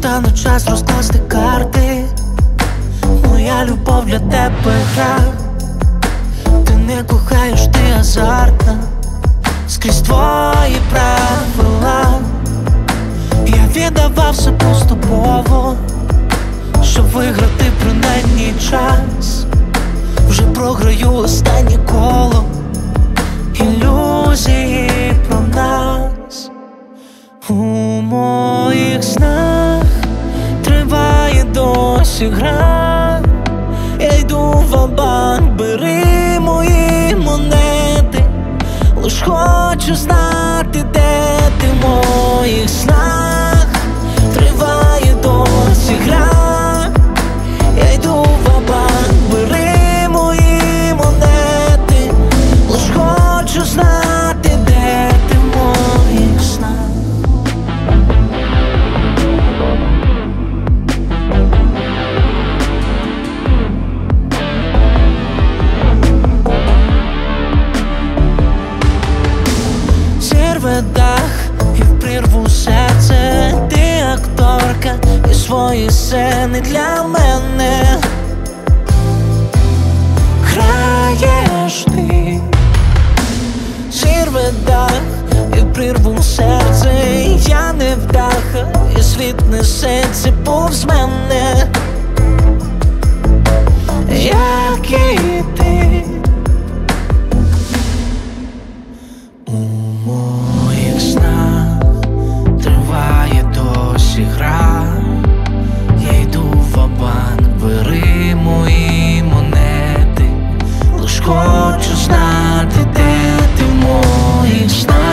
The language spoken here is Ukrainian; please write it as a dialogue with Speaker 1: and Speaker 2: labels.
Speaker 1: Настане час розкласти карти. Моя любов для тебе гра. Ти не кохаєш, ти азартна. Скрізь твої правила. Я віддавав все поступово, щоб виграти принаймні час. Вже програю останнє коло. Ілюзії про нас. У моїх снах триває досі гра. Я йду ва-банк, бери мої монети. Лиш хочу знати, де ти в моїх снах. Триває досі гра. Я йду ва-банк, бери мої монети. Лиш хочу знати, де ти в моїх снах. Зірве дах і прірву серце. Ти акторка і свої сцени для мене граєш ти. Зірве дах і прірву серце. Я не вдаха, і світ несеться повз мене, як і ти. У моїх снах триває досі гра. Я йду ва-банк, бери мої монети. Лиш хочу знати, де ти в моїх снах.